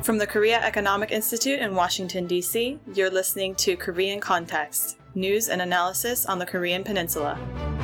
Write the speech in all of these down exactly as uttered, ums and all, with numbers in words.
From the Korea Economic Institute in Washington, D C, you're listening to Korean Context, news and analysis on the Korean Peninsula.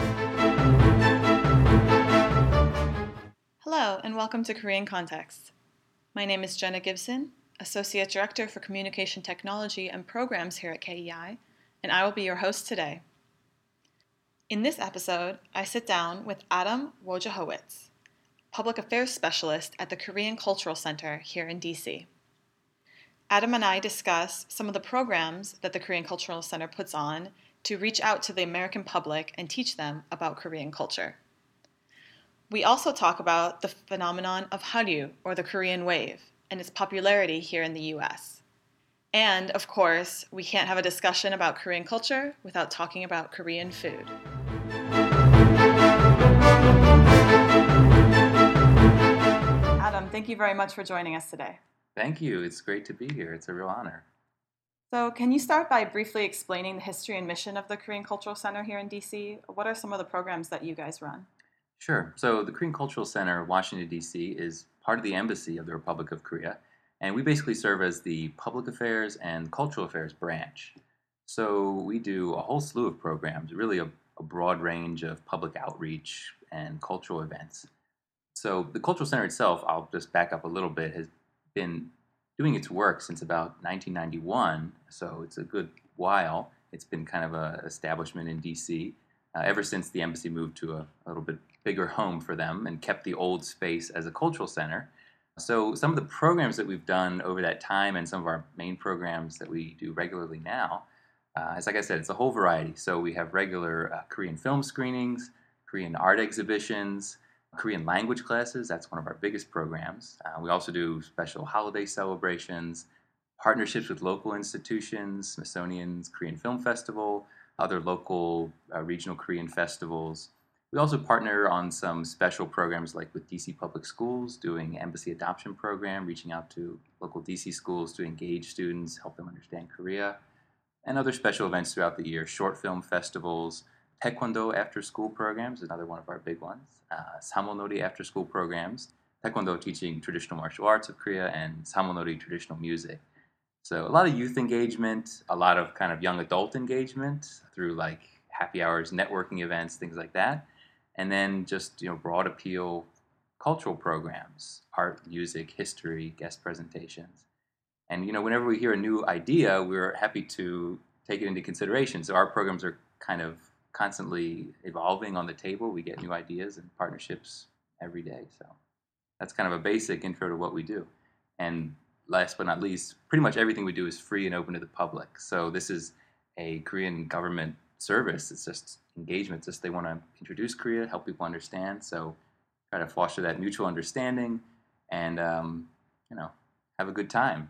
Hello, and welcome to Korean Context. My name is Jenna Gibson, Associate Director for Communication Technology and Programs here at K E I, and I will be your host today. In this episode, I sit down with Adam Wojciechowicz, Public Affairs Specialist at the Korean Cultural Center here in D C. Adam and I discuss some of the programs that the Korean Cultural Center puts on to reach out to the American public and teach them about Korean culture. We also talk about the phenomenon of Hallyu, or the Korean wave, and its popularity here in the U S. And, of course, we can't have a discussion about Korean culture without talking about Korean food. Adam, thank you very much for joining us today. Thank you. It's great to be here. It's a real honor. So can you start by briefly explaining the history and mission of the Korean Cultural Center here in D C? What are some of the programs that you guys run? Sure. So the Korean Cultural Center, Washington, D C, is part of the Embassy of the Republic of Korea, and we basically serve as the Public Affairs and Cultural Affairs branch. So we do a whole slew of programs, really a, a broad range of public outreach and cultural events. So the Cultural Center itself, I'll just back up a little bit, has been doing its work since about nineteen ninety-one, so it's a good while. It's been kind of an establishment in D C uh, ever since the embassy moved to a, a little bit bigger home for them and kept the old space as a cultural center. So some of the programs that we've done over that time and some of our main programs that we do regularly now, uh, is like I said, it's a whole variety. So we have regular uh, Korean film screenings, Korean art exhibitions, Korean language classes. That's one of our biggest programs. Uh, we also do special holiday celebrations, partnerships with local institutions, Smithsonian's Korean Film Festival, other local uh, regional Korean festivals. We also partner on some special programs like with D C Public Schools, doing Embassy Adoption Program, reaching out to local D C schools to engage students, help them understand Korea, and other special events throughout the year, short film festivals, Taekwondo after-school programs, another one of our big ones. Uh, Samonori after-school programs, Taekwondo teaching traditional martial arts of Korea, and Samonori traditional music. So a lot of youth engagement, a lot of kind of young adult engagement through like happy hours, networking events, things like that. And then just, you know, broad appeal cultural programs, art, music, history, guest presentations. And, you know, whenever we hear a new idea, we're happy to take it into consideration. So our programs are kind of constantly evolving on the table. We get new ideas and partnerships every day. So that's kind of a basic intro to what we do. And last but not least, pretty much everything we do is free and open to the public. So this is a Korean government service. It's just engagement. It's just they want to introduce Korea, help people understand. So try to foster that mutual understanding and, um, you know, have a good time.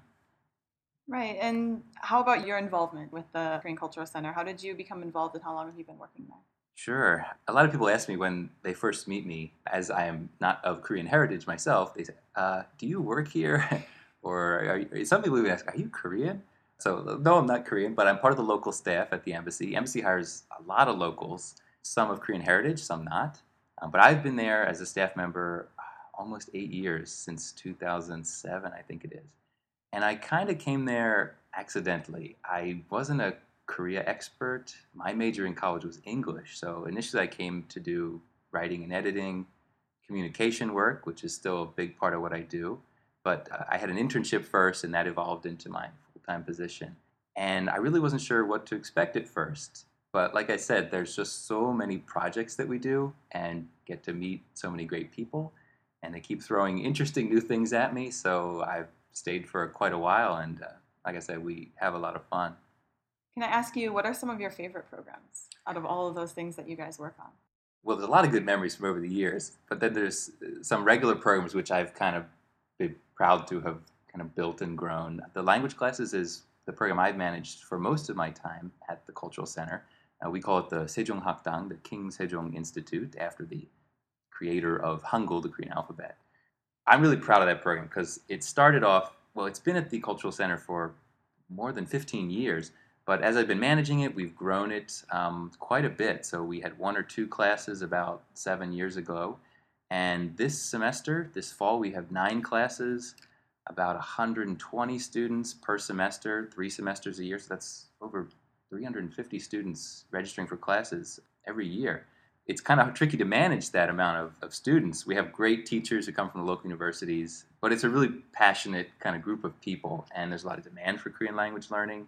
Right. And how about your involvement with the Korean Cultural Center? How did you become involved and how long have you been working there? Sure. A lot of people ask me when they first meet me, as I am not of Korean heritage myself, they say, uh, do you work here? Or are you, some people even ask, are you Korean? So no, I'm not Korean, but I'm part of the local staff at the embassy. Embassy hires a lot of locals, some of Korean heritage, some not. Um, but I've been there as a staff member almost eight years, since two thousand seven, I think it is. And I kind of came there accidentally. I wasn't a Korea expert. My major in college was English. So initially I came to do writing and editing, communication work, which is still a big part of what I do. But uh, I had an internship first, and that evolved into my full-time position. And I really wasn't sure what to expect at first. But like I said, there's just so many projects that we do and get to meet so many great people. And they keep throwing interesting new things at me. So I've stayed for quite a while, and uh, like I said, we have a lot of fun. Can I ask you, what are some of your favorite programs out of all of those things that you guys work on? Well, there's a lot of good memories from over the years, but then there's some regular programs which I've kind of been proud to have kind of built and grown. The language classes is the program I've managed for most of my time at the Cultural Center. Uh, we call it the Sejong Hakdang, the King Sejong Institute, after the creator of Hangul, the Korean alphabet. I'm really proud of that program because it started off, well, it's been at the Cultural Center for more than fifteen years, but as I've been managing it, we've grown it um, quite a bit. So we had one or two classes about seven years ago, and this semester, this fall, we have nine classes, about one hundred twenty students per semester, three semesters a year. So that's over three hundred fifty students registering for classes every year. It's kind of tricky to manage that amount of, of students. We have great teachers who come from the local universities, but it's a really passionate kind of group of people, and there's a lot of demand for Korean language learning.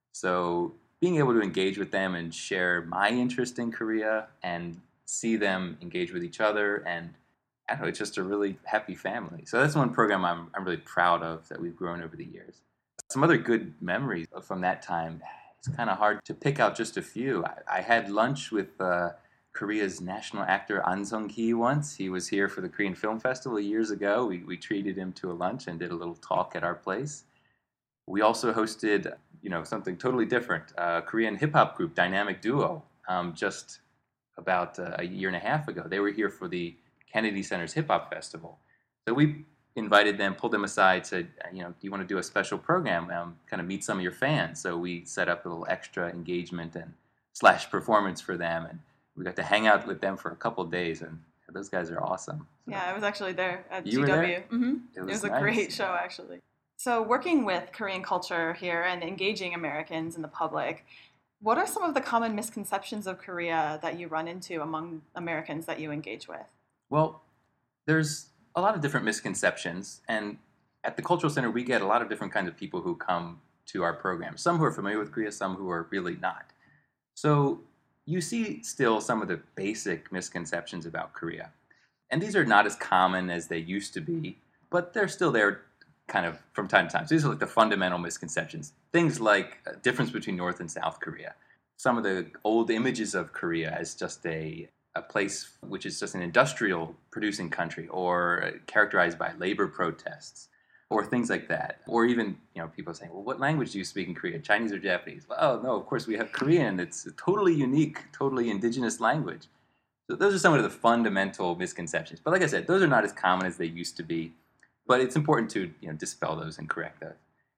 So being able to engage with them and share my interest in Korea and see them engage with each other, and I don't know, it's just a really happy family. So that's one program I'm, I'm really proud of that we've grown over the years. Some other good memories from that time, it's kind of hard to pick out just a few. I, I had lunch with uh, Korea's national actor An Sung-ki once. He was here for the Korean Film Festival years ago. We, we treated him to a lunch and did a little talk at our place. We also hosted, you know, something totally different, a Korean hip-hop group, Dynamic Duo, um, just about uh, a year and a half ago. They were here for the Kennedy Center's Hip Hop Festival. So we invited them, pulled them aside, said, you know, do you want to do a special program, um, kind of meet some of your fans? So we set up a little extra engagement and slash performance for them, and we got to hang out with them for a couple of days, and those guys are awesome. So, Yeah, I was actually there at you G W. were there? Mm-hmm. It It was was a nice. great show, actually. So working with Korean culture here and engaging Americans and the public, what are some of the common misconceptions of Korea that you run into among Americans that you engage with? Well, there's a lot of different misconceptions, and at the Cultural Center, we get a lot of different kinds of people who come to our program. Some who are familiar with Korea, some who are really not. So you see still some of the basic misconceptions about Korea. And these are not as common as they used to be, but they're still there kind of from time to time. So these are like the fundamental misconceptions. Things like a difference between North and South Korea. Some of the old images of Korea as just a, a place which is just an industrial producing country, or characterized by labor protests, or things like that. Or even, you know, people saying, well, what language do you speak in Korea, Chinese or Japanese? Well, oh, no, of course we have Korean. It's a totally unique, totally indigenous language. So those are some of the fundamental misconceptions. But like I said, those are not as common as they used to be. But it's important to, you know, dispel those and correct those.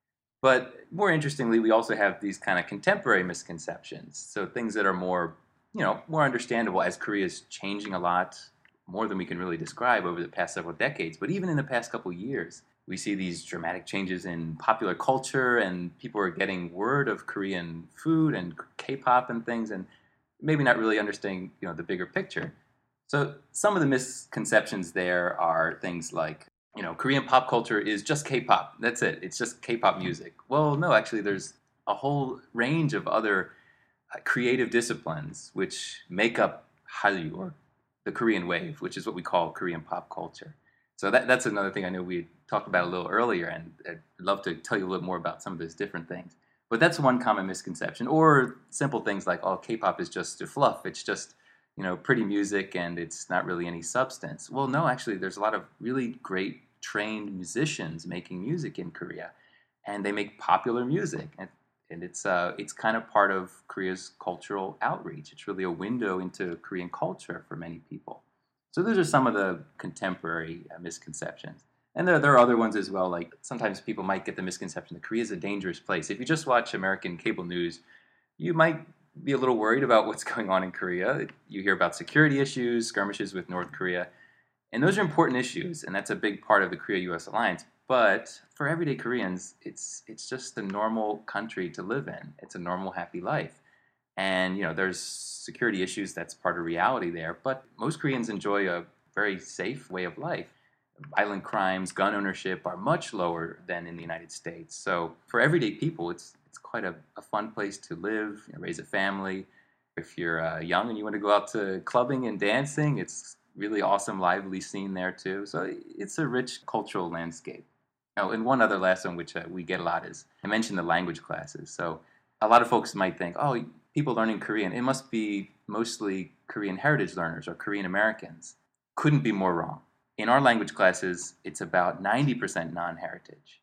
But more interestingly, we also have these kind of contemporary misconceptions. So things that are more, you know, more understandable as Korea is changing a lot, more than we can really describe over the past several decades. But even in the past couple years, we see these dramatic changes in popular culture, and people are getting word of Korean food and K-pop and things, and maybe not really understanding, you know, the bigger picture. So some of the misconceptions there are things like, you know, Korean pop culture is just K-pop. That's it. It's just K-pop music. Well, no, actually, there's a whole range of other uh, creative disciplines which make up Hallyu, or the Korean wave, which is what we call Korean pop culture. So that, that's another thing I know we talked about a little earlier, and I'd love to tell you a little more about some of those different things. But that's one common misconception. Or simple things like, oh, K-pop is just a fluff. It's just, you know, pretty music and it's not really any substance. Well, no, actually, there's a lot of really great trained musicians making music in Korea, and they make popular music, and, and it's uh, it's kind of part of Korea's cultural outreach. It's really a window into Korean culture for many people. So those are some of the contemporary uh, misconceptions. And there, there are other ones as well, like sometimes people might get the misconception that Korea is a dangerous place. If you just watch American cable news, you might be a little worried about what's going on in Korea. You hear about security issues, skirmishes with North Korea, and those are important issues, and that's a big part of the Korea-U S alliance. But for everyday Koreans, it's it's just a normal country to live in. It's a normal, happy life. And, you know, there's security issues, that's part of reality there, but most Koreans enjoy a very safe way of life. Violent crimes, gun ownership are much lower than in the United States. So for everyday people, it's it's quite a, a fun place to live, you know, raise a family. If you're uh, young and you want to go out to clubbing and dancing, it's really awesome, lively scene there too. So it's a rich cultural landscape. Oh, and one other last one, which uh, we get a lot, is I mentioned the language classes. So a lot of folks might think, oh, people learning Korean, it must be mostly Korean heritage learners or Korean Americans. Couldn't be more wrong. In our language classes, it's about ninety percent non-heritage.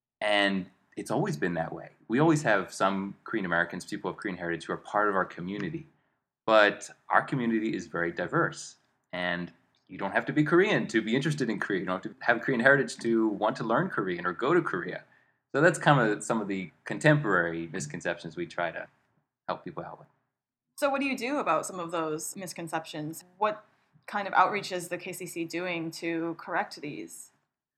And it's always been that way. We always have some Korean Americans, people of Korean heritage, who are part of our community. But our community is very diverse. And you don't have to be Korean to be interested in Korea. You don't have to have Korean heritage to want to learn Korean or go to Korea. So that's kind of some of the contemporary misconceptions we try to help people out with. So what do you do about some of those misconceptions? What kind of outreach is the K C C doing to correct these?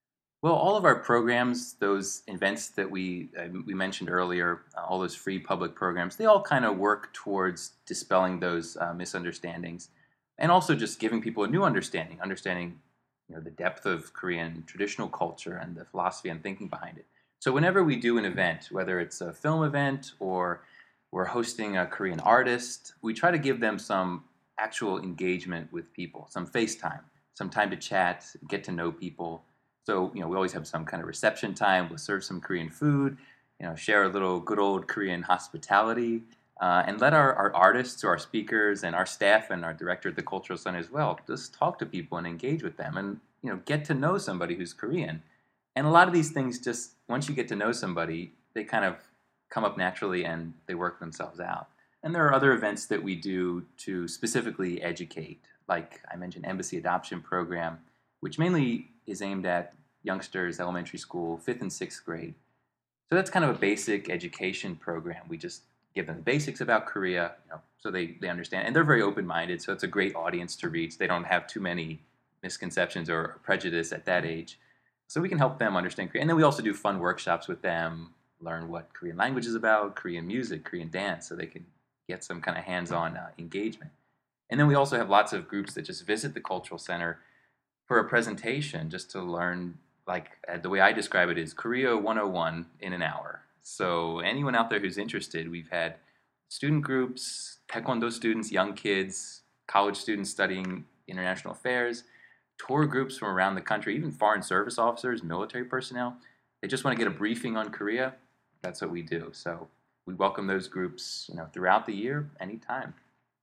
Well, all of our programs, those events that we uh, we mentioned earlier, uh, all those free public programs, they all kind of work towards dispelling those uh, misunderstandings, and also just giving people a new understanding, understanding you know the depth of Korean traditional culture and the philosophy and thinking behind it. So whenever we do an event, whether it's a film event or we're hosting a Korean artist, we try to give them some actual engagement with people, some face time, some time to chat, get to know people. So, you know, we always have some kind of reception time. We'll serve some Korean food, you know, share a little good old Korean hospitality, uh, and let our, our artists or our speakers and our staff and our director at the Cultural Center as well just talk to people and engage with them and, you know, get to know somebody who's Korean. And a lot of these things just, once you get to know somebody, they kind of come up naturally and they work themselves out. And there are other events that we do to specifically educate, like I mentioned, Embassy Adoption Program, which mainly is aimed at youngsters, elementary school, fifth and sixth grade. So that's kind of a basic education program. We just give them the basics about Korea, you know, so they, they understand. And they're very open-minded, so it's a great audience to reach. They don't have too many misconceptions or prejudice at that age. So we can help them understand Korea. And then we also do fun workshops with them, learn what Korean language is about, Korean music, Korean dance, so they can get some kind of hands-on uh, engagement. And then we also have lots of groups that just visit the Cultural Center for a presentation just to learn, like uh, the way I describe it is Korea one oh one in an hour. So anyone out there who's interested, we've had student groups, Taekwondo students, young kids, college students studying international affairs, tour groups from around the country, even foreign service officers, military personnel. They just want to get a briefing on Korea. That's what we do. So we welcome those groups, you know, throughout the year, anytime.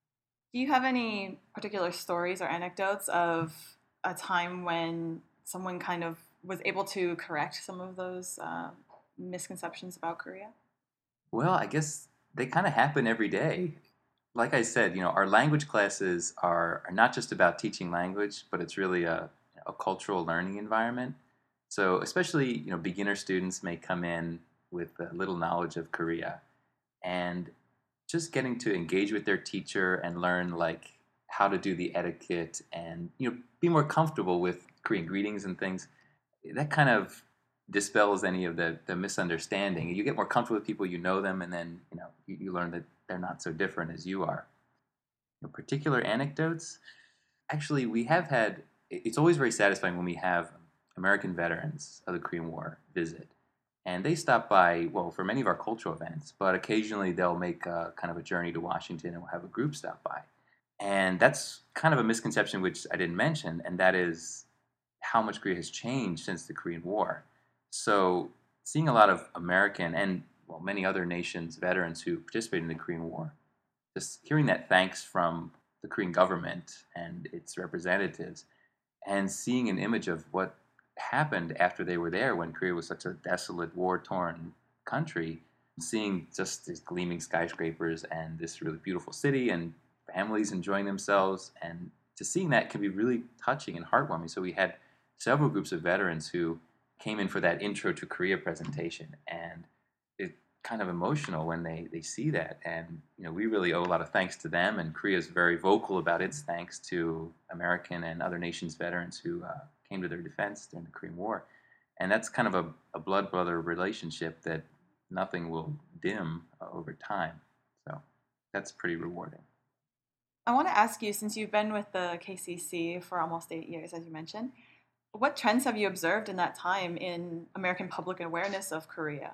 Do you have any particular stories or anecdotes of a time when someone kind of was able to correct some of those uh, misconceptions about Korea? Well, I guess they kind of happen every day. Like I said, you know, our language classes are, are not just about teaching language, but it's really a, a cultural learning environment. So especially, you know, beginner students may come in with a little knowledge of Korea, and just getting to engage with their teacher and learn like how to do the etiquette and you know be more comfortable with Korean greetings and things. That kind of dispels any of the, the misunderstanding. You get more comfortable with people, you know them, and then you know you, you learn that they're not so different as you are. You know, particular anecdotes. Actually, we have had. It's always very satisfying when we have American veterans of the Korean War visit, and they stop by. Well, for many of our cultural events, but occasionally they'll make a, kind of a journey to Washington, and we'll have a group stop by. And that's kind of a misconception which I didn't mention, and that is how much Korea has changed since the Korean War. So seeing a lot of American and well, many other nations' veterans who participated in the Korean War, just hearing that thanks from the Korean government and its representatives, and seeing an image of what happened after they were there when Korea was such a desolate, war-torn country, seeing just these gleaming skyscrapers and this really beautiful city and families enjoying themselves, and to seeing that can be really touching and heartwarming. So we had several groups of veterans who came in for that intro to Korea presentation, and it's kind of emotional when they, they see that. And you know, we really owe a lot of thanks to them, and Korea is very vocal about its thanks to American and other nations' veterans who uh, came to their defense during the Korean War. And that's kind of a, a blood brother relationship that nothing will dim uh, over time. So that's pretty rewarding. I want to ask you, since you've been with the K C C for almost eight years, as you mentioned, what trends have you observed in that time in American public awareness of Korea?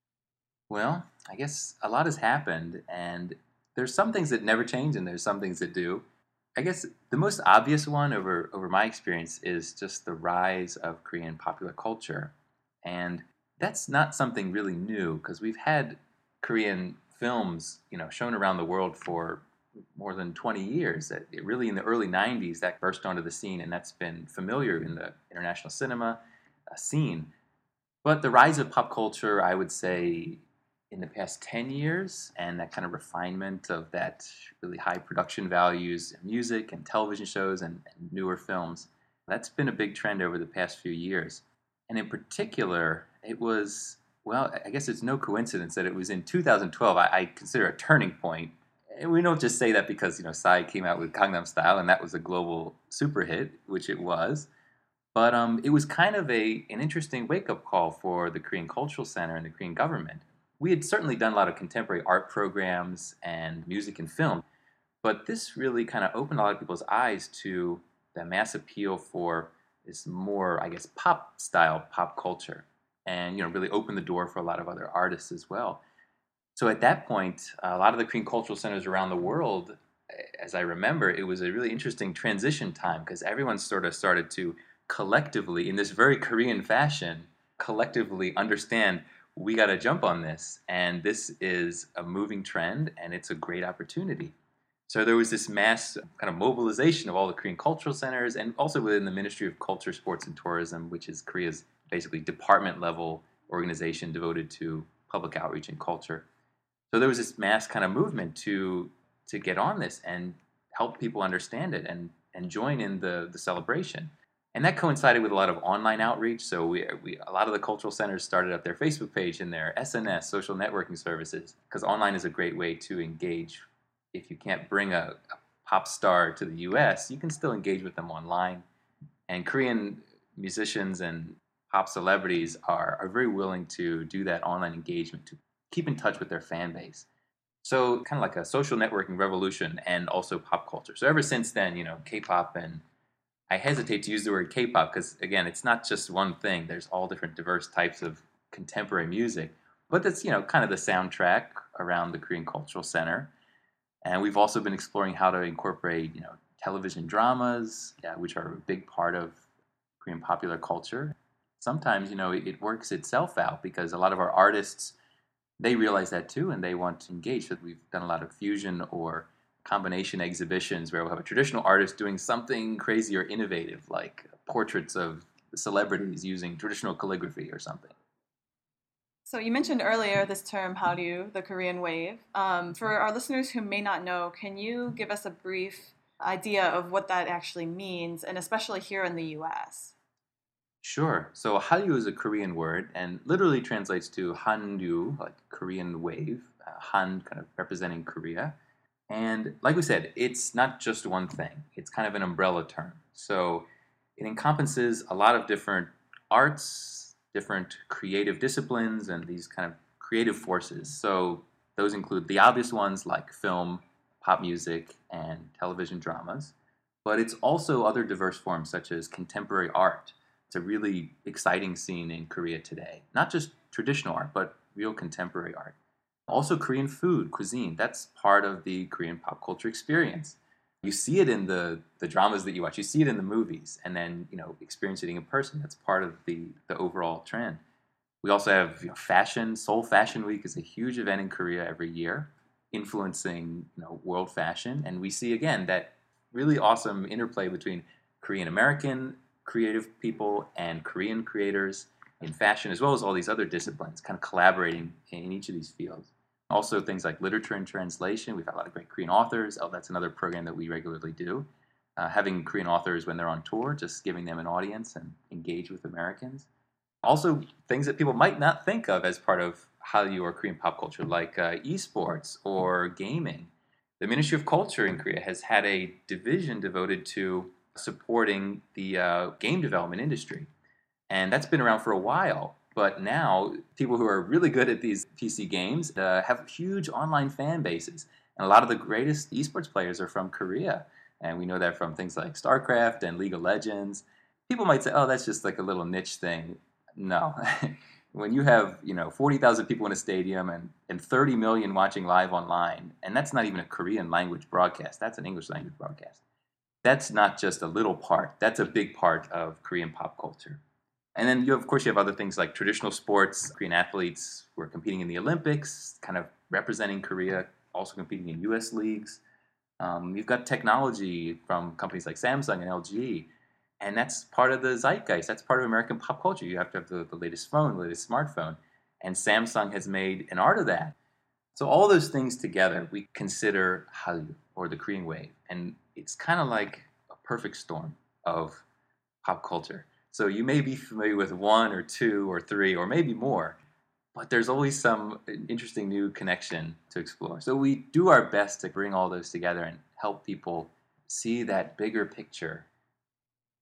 Well, I guess a lot has happened, and there's some things that never change, and there's some things that do. I guess the most obvious one over, over my experience is just the rise of Korean popular culture. And that's not something really new, because we've had Korean films, you know, shown around the world for more than twenty years. It, really, in the early nineties, that burst onto the scene, and that's been familiar in the international cinema uh, scene. But the rise of pop culture, I would say, in the past ten years, and that kind of refinement of that really high production values in music and television shows and, and newer films, that's been a big trend over the past few years. And in particular, it was, well, I guess it's no coincidence that it was in two thousand twelve, I, I consider a turning point. And we don't just say that because, you know, Psy came out with Gangnam Style, and that was a global super hit, which it was. But um, it was kind of a an interesting wake-up call for the Korean Cultural Center and the Korean government. We had certainly done a lot of contemporary art programs and music and film, but this really kind of opened a lot of people's eyes to the mass appeal for this more, I guess, pop style pop culture, and you know, really opened the door for a lot of other artists as well. So at that point, a lot of the Korean cultural centers around the world, as I remember, it was a really interesting transition time because everyone sort of started to collectively, in this very Korean fashion, collectively understand we got to jump on this, and this is a moving trend, and it's a great opportunity. So there was this mass kind of mobilization of all the Korean cultural centers, and also within the Ministry of Culture, Sports, and Tourism, which is Korea's basically department level organization devoted to public outreach and culture. So there was this mass kind of movement to to get on this and help people understand it and and join in the the celebration. And that coincided with a lot of online outreach. So we, we a lot of the cultural centers started up their Facebook page and their S N S, social networking services, because online is a great way to engage. If you can't bring a, a pop star to the U S, you can still engage with them online. And Korean musicians and pop celebrities are, are very willing to do that online engagement to keep in touch with their fan base. So kind of like a social networking revolution and also pop culture. So ever since then, you know, K-pop, and I hesitate to use the word K-pop because again, it's not just one thing. There's all different diverse types of contemporary music, but that's, you know, kind of the soundtrack around the Korean Cultural Center. And we've also been exploring how to incorporate, you know, television dramas, yeah, which are a big part of Korean popular culture. Sometimes, you know, it, it works itself out because a lot of our artists, they realize that too, and they want to engage. So we've done a lot of fusion or combination exhibitions where we'll have a traditional artist doing something crazy or innovative, like portraits of celebrities using traditional calligraphy or something. So you mentioned earlier this term Hallyu, the Korean wave. Um, for our listeners who may not know, can you give us a brief idea of what that actually means, and especially here in the U S? Sure. So Hallyu is a Korean word and literally translates to Hanryu, like Korean wave, uh, Han kind of representing Korea. And like we said, it's not just one thing. It's kind of an umbrella term. So it encompasses a lot of different arts, different creative disciplines, and these kind of creative forces. So those include the obvious ones like film, pop music, and television dramas. But it's also other diverse forms such as contemporary art. It's a really exciting scene in Korea today. Not just traditional art, but real contemporary art. Also, Korean food, cuisine, that's part of the Korean pop culture experience. You see it in the, the dramas that you watch, you see it in the movies, and then, you know, experiencing it in person. That's part of the, the overall trend. We also have, you know, fashion. Seoul Fashion Week is a huge event in Korea every year, influencing, you know, world fashion. And we see, again, that really awesome interplay between Korean American creative people and Korean creators in fashion, as well as all these other disciplines, kind of collaborating in each of these fields. Also, things like literature and translation. We've got a lot of great Korean authors. Oh, that's another program that we regularly do. Uh, having Korean authors when they're on tour, just giving them an audience and engage with Americans. Also, things that people might not think of as part of Hallyu or Korean pop culture, like uh, esports or gaming. The Ministry of Culture in Korea has had a division devoted to supporting the uh, game development industry. And that's been around for a while. But now, people who are really good at these P C games uh, have huge online fan bases. And a lot of the greatest esports players are from Korea. And we know that from things like StarCraft and League of Legends. People might say, oh, that's just like a little niche thing. No. When you have, you know, forty thousand people in a stadium and, and thirty million watching live online, and that's not even a Korean language broadcast, that's an English language broadcast. That's not just a little part. That's a big part of Korean pop culture. And then you have, of course, you have other things like traditional sports, Korean athletes who are competing in the Olympics, kind of representing Korea, also competing in U S leagues. Um, you've got technology from companies like Samsung and L G, and that's part of the zeitgeist. That's part of American pop culture. You have to have the, the latest phone, the latest smartphone, and Samsung has made an art of that. So all those things together, we consider Hallyu, or the Korean wave, and it's kind of like a perfect storm of pop culture. So you may be familiar with one or two or three or maybe more, but there's always some interesting new connection to explore. So we do our best to bring all those together and help people see that bigger picture.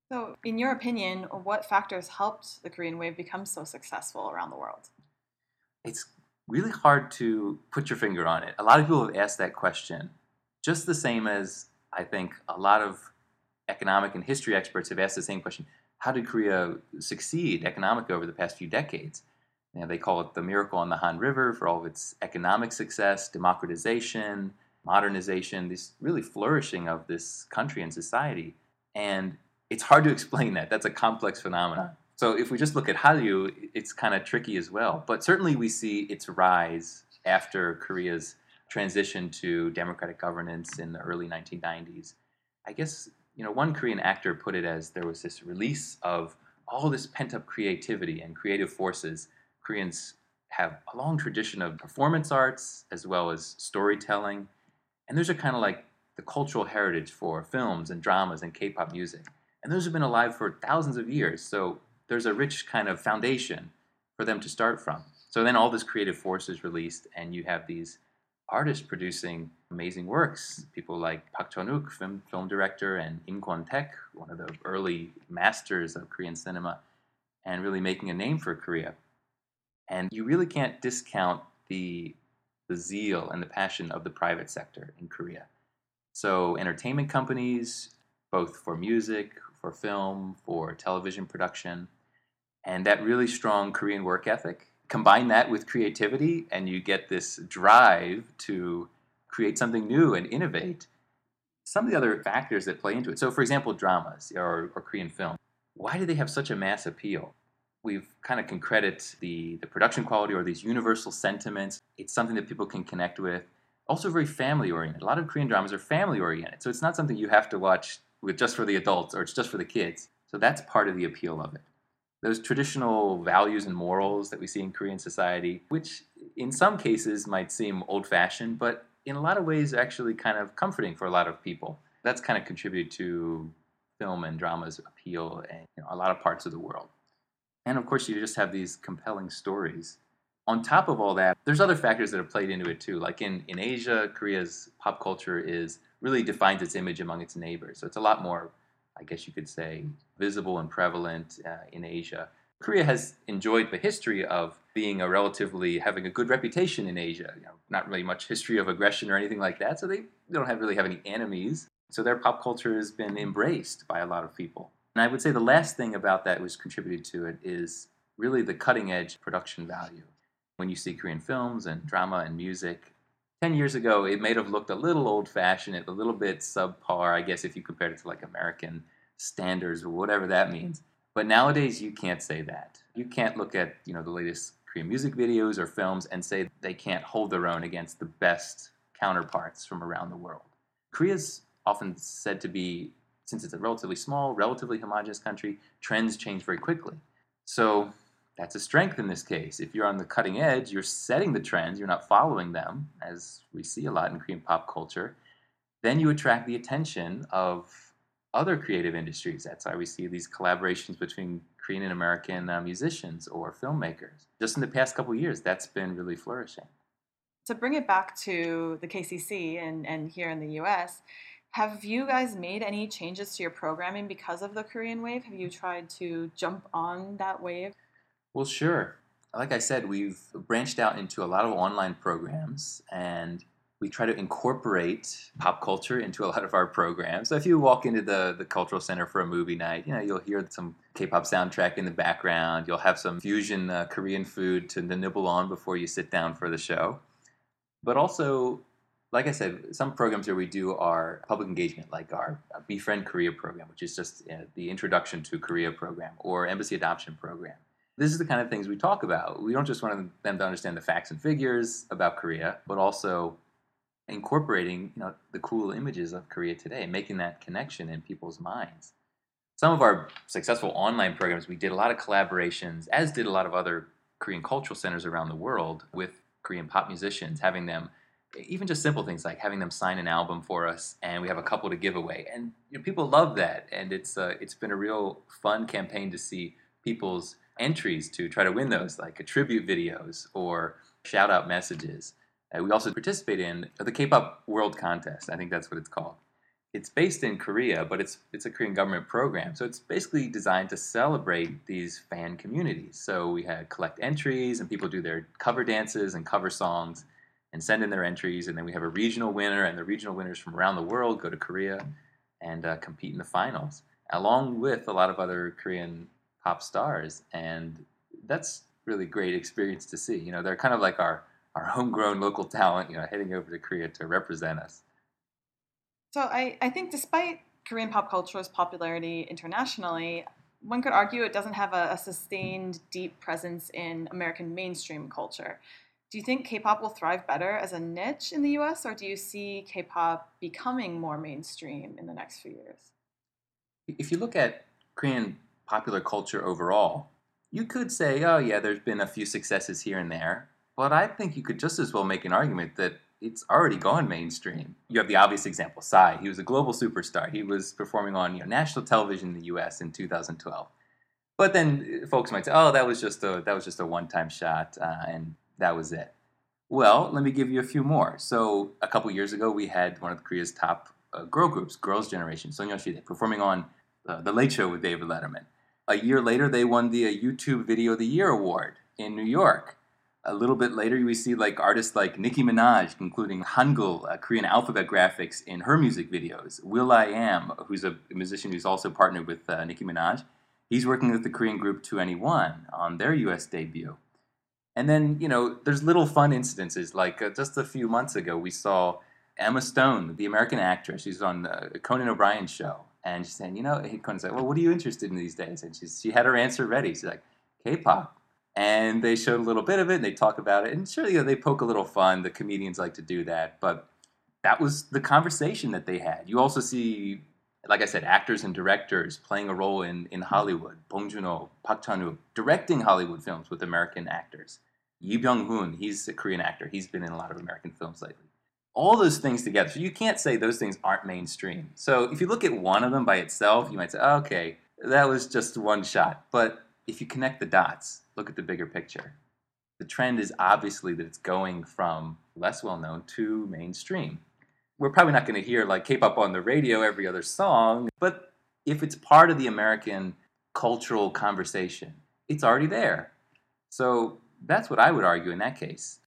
So, in your opinion, what factors helped the Korean wave become so successful around the world? It's really hard to put your finger on it. A lot of people have asked that question, just the same as I think a lot of economic and history experts have asked the same question. How did Korea succeed economically over the past few decades? You know, they call it the miracle on the Han River for all of its economic success, democratization, modernization, this really flourishing of this country and society. And it's hard to explain that. That's a complex phenomenon. So if we just look at Hallyu, it's kind of tricky as well. But certainly we see its rise after Korea's transition to democratic governance in the early nineteen nineties. I guess, you know, one Korean actor put it as there was this release of all this pent-up creativity and creative forces. Koreans have a long tradition of performance arts as well as storytelling, and those are kind of like the cultural heritage for films and dramas and K-pop music. And those have been alive for thousands of years. So there's a rich kind of foundation for them to start from. So then all this creative force is released, and you have these artists producing amazing works. People like Park Chan-wook, film, film director, and Im Kwon-taek, one of the early masters of Korean cinema, and really making a name for Korea. And you really can't discount the, the zeal and the passion of the private sector in Korea. So entertainment companies, both for music, for film, for television production, and that really strong Korean work ethic. Combine that with creativity, and you get this drive to create something new and innovate. Some of the other factors that play into it. So, for example, dramas or, or Korean film. Why do they have such a mass appeal? We've kind of can credit the, the production quality or these universal sentiments. It's something that people can connect with. Also very family oriented. A lot of Korean dramas are family oriented. So it's not something you have to watch with just for the adults or it's just for the kids. So that's part of the appeal of it. Those traditional values and morals that we see in Korean society, which in some cases might seem old-fashioned, but in a lot of ways are actually kind of comforting for a lot of people. That's kind of contributed to film and drama's appeal in, you know, a lot of parts of the world. And of course, you just have these compelling stories. On top of all that, there's other factors that have played into it too. Like in, in Asia, Korea's pop culture is really defines its image among its neighbors. So it's a lot more, I guess you could say, visible and prevalent uh, in Asia. Korea has enjoyed the history of being a relatively, having a good reputation in Asia. You know, not really much history of aggression or anything like that, so they don't have, really have any enemies. So their pop culture has been embraced by a lot of people. And I would say the last thing about that was contributed to it is really the cutting edge production value. When you see Korean films and drama and music, ten years ago, it may have looked a little old-fashioned, a little bit subpar, I guess, if you compared it to like American standards or whatever that means. But nowadays, you can't say that. You can't look at, you know, the latest Korean music videos or films and say they can't hold their own against the best counterparts from around the world. Korea's often said to be, since it's a relatively small, relatively homogeneous country, trends change very quickly. So that's a strength in this case. If you're on the cutting edge, you're setting the trends, you're not following them, as we see a lot in Korean pop culture, then you attract the attention of other creative industries. That's why we see these collaborations between Korean and American uh, musicians or filmmakers. Just in the past couple of years, that's been really flourishing. To bring it back to the K C C and, and here in the U S, have you guys made any changes to your programming because of the Korean wave? Have you tried to jump on that wave? Well, sure. Like I said, we've branched out into a lot of online programs, and we try to incorporate pop culture into a lot of our programs. So if you walk into the, the cultural center for a movie night, you know, you'll hear some K-pop soundtrack in the background. You'll have some fusion uh, Korean food to nibble on before you sit down for the show. But also, like I said, some programs that we do are public engagement, like our Befriend Korea program, which is just uh, the Introduction to Korea program, or Embassy Adoption program. This is the kind of things we talk about. We don't just want them to understand the facts and figures about Korea, but also incorporating, you know, the cool images of Korea today and making that connection in people's minds. Some of our successful online programs, we did a lot of collaborations, as did a lot of other Korean cultural centers around the world, with Korean pop musicians, having them, even just simple things like having them sign an album for us, and we have a couple to give away. And you know, people love that, and it's uh, it's been a real fun campaign to see people's entries to try to win those, like tribute videos or shout out messages. Uh, we also participate in the K-pop World Contest. I think that's what it's called. It's based in Korea, but it's it's a Korean government program. So it's basically designed to celebrate these fan communities. So we had collect entries, and people do their cover dances and cover songs, and send in their entries, and then we have a regional winner, and the regional winners from around the world go to Korea and uh, compete in the finals, along with a lot of other Korean pop stars, and that's really great experience to see. You know, they're kind of like our our homegrown local talent, you know, heading over to Korea to represent us. So I, I think despite Korean pop culture's popularity internationally, one could argue it doesn't have a, a sustained, deep presence in American mainstream culture. Do you think K-pop will thrive better as a niche in the U S, or do you see K-pop becoming more mainstream in the next few years? If you look at Korean popular culture overall, you could say, oh, yeah, there's been a few successes here and there. But I think you could just as well make an argument that it's already gone mainstream. You have the obvious example, Psy. He was a global superstar. He was performing on you know, national television in the U S in two thousand twelve. But then uh, folks might say, oh, that was just a, that was just a one-time shot, uh, and that was it. Well, let me give you a few more. So a couple years ago, we had one of Korea's top uh, girl groups, Girls' Generation, Sonyeonshide, performing on uh, The Late Show with David Letterman. A year later, they won the uh, YouTube Video of the Year award in New York. A little bit later, we see like artists like Nicki Minaj, including Hangul, uh, Korean alphabet graphics in her music videos. Will I Am, who's a musician who's also partnered with uh, Nicki Minaj, he's working with the Korean group two N E one on their U S debut. And then, you know, there's little fun incidences. Like uh, just a few months ago, we saw Emma Stone, the American actress. She's on uh, Conan O'Brien's show. And she's saying, you know, Conan said, well, what are you interested in these days? And she's, she had her answer ready. She's like, K-pop. And they showed a little bit of it, and they talk about it. And sure, you know, they poke a little fun. The comedians like to do that. But that was the conversation that they had. You also see, like I said, actors and directors playing a role in, in Hollywood. Bong Joon-ho, Park Chan-wook, directing Hollywood films with American actors. Lee Byung-hun, he's a Korean actor. He's been in a lot of American films lately. All those things together. So you can't say those things aren't mainstream. So if you look at one of them by itself, you might say, oh, okay, that was just one shot. But if you connect the dots, look at the bigger picture. The trend is obviously that it's going from less well-known to mainstream. We're probably not going to hear like K-pop on the radio every other song, but if it's part of the American cultural conversation, it's already there. So that's what I would argue in that case.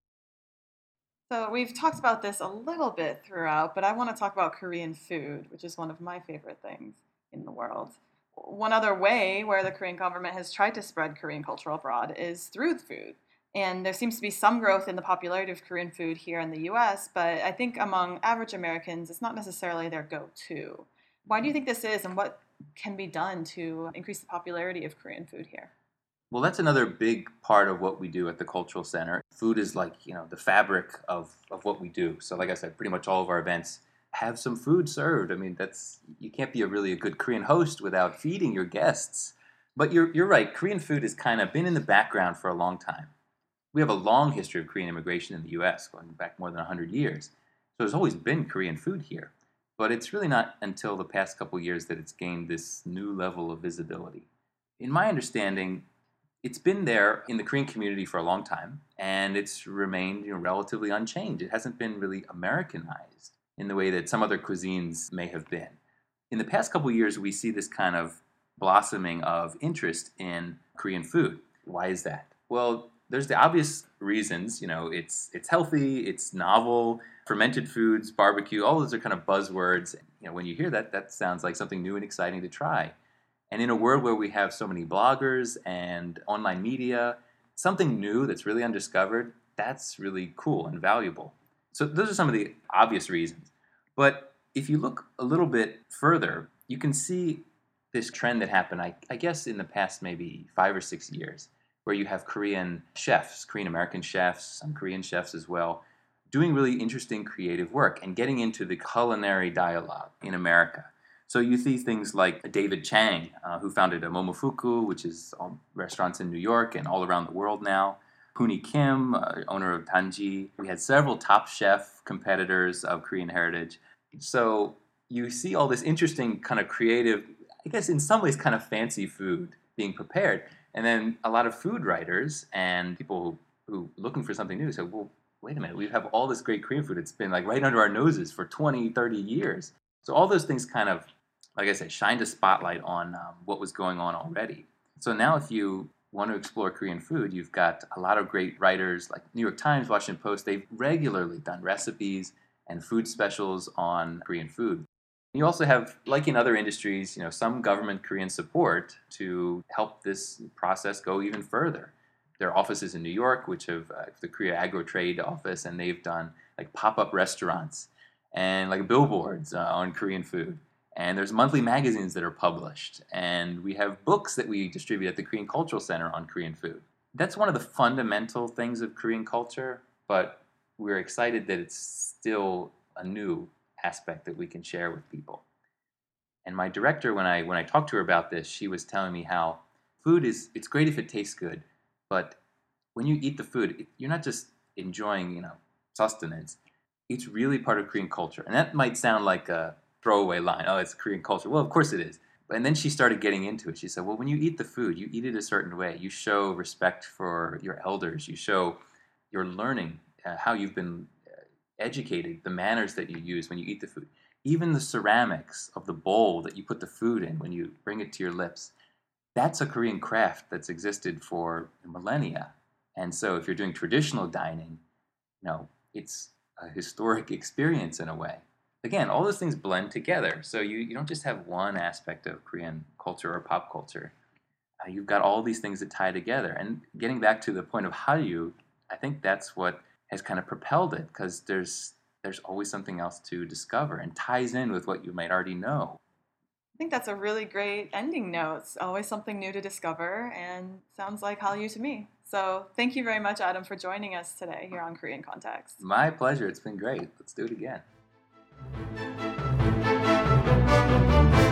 So we've talked about this a little bit throughout, but I want to talk about Korean food, which is one of my favorite things in the world. One other way where the Korean government has tried to spread Korean culture abroad is through food. And there seems to be some growth in the popularity of Korean food here in the U S, but I think among average Americans, it's not necessarily their go-to. Why do you think this is, and what can be done to increase the popularity of Korean food here? Well, that's another big part of what we do at the Cultural Center. Food is like, you know, the fabric of, of what we do. So like I said, pretty much all of our events have some food served. I mean, that's you can't be a really a good Korean host without feeding your guests. But you're you're right. Korean food has kind of been in the background for a long time. We have a long history of Korean immigration in the U S, going back more than one hundred years. So there's always been Korean food here. But it's really not until the past couple years that it's gained this new level of visibility. In my understanding, it's been there in the Korean community for a long time, and it's remained you know, relatively unchanged. It hasn't been really Americanized in the way that some other cuisines may have been. In the past couple years, we see this kind of blossoming of interest in Korean food. Why is that? Well, there's the obvious reasons. You know, it's it's healthy, it's novel, fermented foods, barbecue. All those are kind of buzzwords. You know, when you hear that, that sounds like something new and exciting to try. And in a world where we have so many bloggers and online media, something new that's really undiscovered, that's really cool and valuable. So those are some of the obvious reasons. But if you look a little bit further, you can see this trend that happened, I, I guess, in the past maybe five or six years, where you have Korean chefs, Korean American chefs, some Korean chefs as well, doing really interesting creative work and getting into the culinary dialogue in America. So you see things like David Chang, uh, who founded a Momofuku, which is um, restaurants in New York and all around the world now. Pooney Kim, uh, owner of Danji. We had several top chef competitors of Korean heritage. So you see all this interesting kind of creative, I guess in some ways kind of fancy food being prepared. And then a lot of food writers and people who, who looking for something new say, well, wait a minute, we have all this great Korean food. It's been like right under our noses for twenty, thirty years. So all those things kind of, like I said, shined a spotlight on um, what was going on already. So now if you want to explore Korean food, you've got a lot of great writers like New York Times, Washington Post. They've regularly done recipes and food specials on Korean food. You also have, like in other industries, you know, some government Korean support to help this process go even further. There are offices in New York, which have uh, the Korea Agro Trade Office, and they've done like pop-up restaurants and like billboards uh, on Korean food. And there's monthly magazines that are published, and we have books that we distribute at the Korean Cultural Center on Korean food. That's one of the fundamental things of Korean culture, but we're excited that it's still a new aspect that we can share with people. And my director, when I when I talked to her about this, she was telling me how food is, it's great if it tastes good, but when you eat the food, you're not just enjoying, you know, sustenance. It's really part of Korean culture. And that might sound like a throwaway line. Oh, it's Korean culture. Well, of course it is. And then she started getting into it. She said, well, when you eat the food, you eat it a certain way. You show respect for your elders. You show you're learning uh, how you've been educated, the manners that you use when you eat the food. Even the ceramics of the bowl that you put the food in when you bring it to your lips, that's a Korean craft that's existed for millennia. And so if you're doing traditional dining, you know, it's a historic experience in a way. Again, all those things blend together. So you, you don't just have one aspect of Korean culture or pop culture. Uh, you've got all these things that tie together. And getting back to the point of Hallyu, I think that's what has kind of propelled it, because there's there's always something else to discover and ties in with what you might already know. I think that's a really great ending note. It's always something new to discover, and sounds like Hallyu to me. So thank you very much, Adam, for joining us today here on Korean Context. My pleasure. It's been great. Let's do it again.